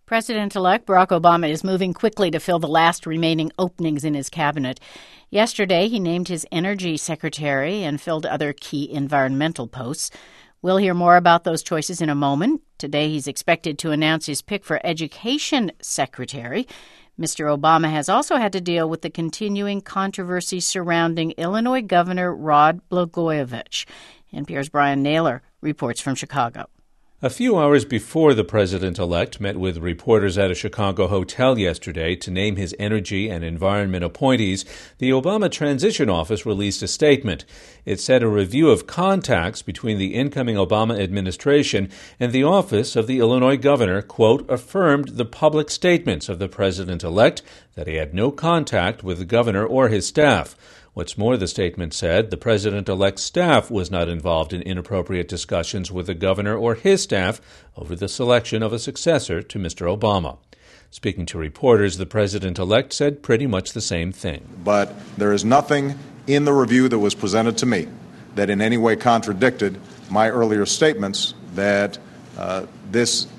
President-elect Barack Obama is moving quickly to fill the last remaining openings in his cabinet. Yesterday, he named his energy secretary and filled other key environmental posts. We'll hear more about those choices in a moment. Today, he's expected to announce his pick for education secretary. Mr. Obama has also had to deal with the continuing controversy surrounding Illinois Governor Rod Blagojevich. NPR's Brian Naylor reports from Chicago. A few hours before the president-elect met with reporters at a Chicago hotel yesterday to name his energy and environment appointees, the Obama Transition Office released a statement. It said a review of contacts between the incoming Obama administration and the office of the Illinois governor, quote, affirmed the public statements of the president-elect that he had no contact with the governor or his staff. What's more, the statement said the president-elect's staff was not involved in inappropriate discussions with the governor or his staff over the selection of a successor to Mr. Obama. Speaking to reporters, the president-elect said pretty much the same thing. But there is nothing in the review that was presented to me that in any way contradicted my earlier statements that this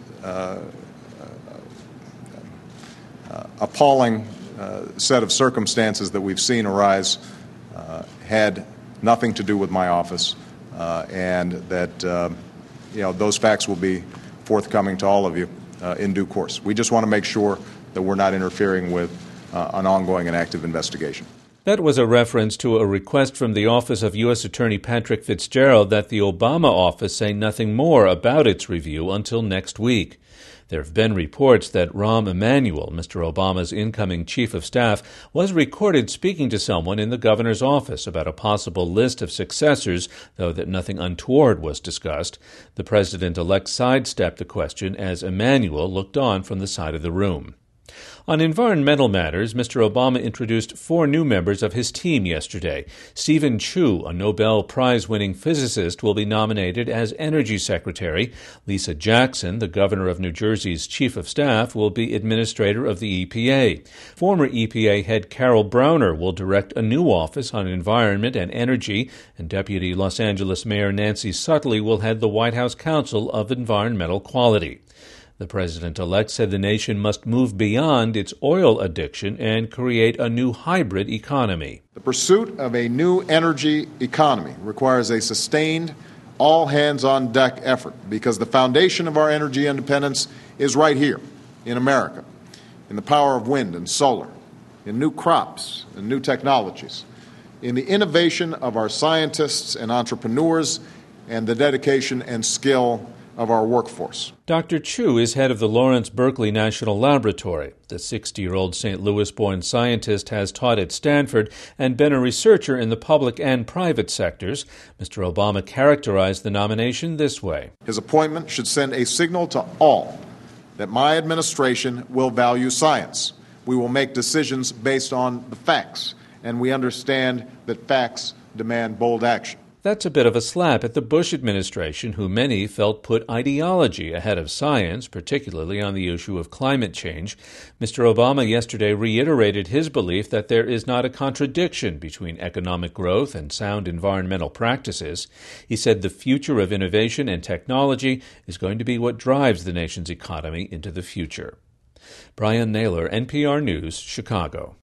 appalling set of circumstances that we've seen arise had nothing to do with my office, and that those facts will be forthcoming to all of you in due course. We just want to make sure that we're not interfering with an ongoing and active investigation. That was a reference to a request from the Office of U.S. Attorney Patrick Fitzgerald that the Obama office say nothing more about its review until next week. There have been reports that Rahm Emanuel, Mr. Obama's incoming chief of staff, was recorded speaking to someone in the governor's office about a possible list of successors, though that nothing untoward was discussed. The president-elect sidestepped the question as Emanuel looked on from the side of the room. On environmental matters, Mr. Obama introduced 4 new members of his team yesterday. Stephen Chu, a Nobel Prize-winning physicist, will be nominated as Energy Secretary. Lisa Jackson, the governor of New Jersey's chief of staff, will be administrator of the EPA. Former EPA head Carol Browner will direct a new office on environment and energy, and Deputy Los Angeles Mayor Nancy Sutley will head the White House Council of Environmental Quality. The president-elect said the nation must move beyond its oil addiction and create a new hybrid economy. The pursuit of a new energy economy requires a sustained, all-hands-on-deck effort because the foundation of our energy independence is right here in America, in the power of wind and solar, in new crops and new technologies, in the innovation of our scientists and entrepreneurs, and the dedication and skill of our workforce. Dr. Chu is head of the Lawrence Berkeley National Laboratory. The 60-year-old St. Louis-born scientist has taught at Stanford and been a researcher in the public and private sectors. Mr. Obama characterized the nomination this way. His appointment should send a signal to all that my administration will value science. We will make decisions based on the facts, and we understand that facts demand bold action. That's a bit of a slap at the Bush administration, who many felt put ideology ahead of science, particularly on the issue of climate change. Mr. Obama yesterday reiterated his belief that there is not a contradiction between economic growth and sound environmental practices. He said the future of innovation and technology is going to be what drives the nation's economy into the future. Brian Naylor, NPR News, Chicago.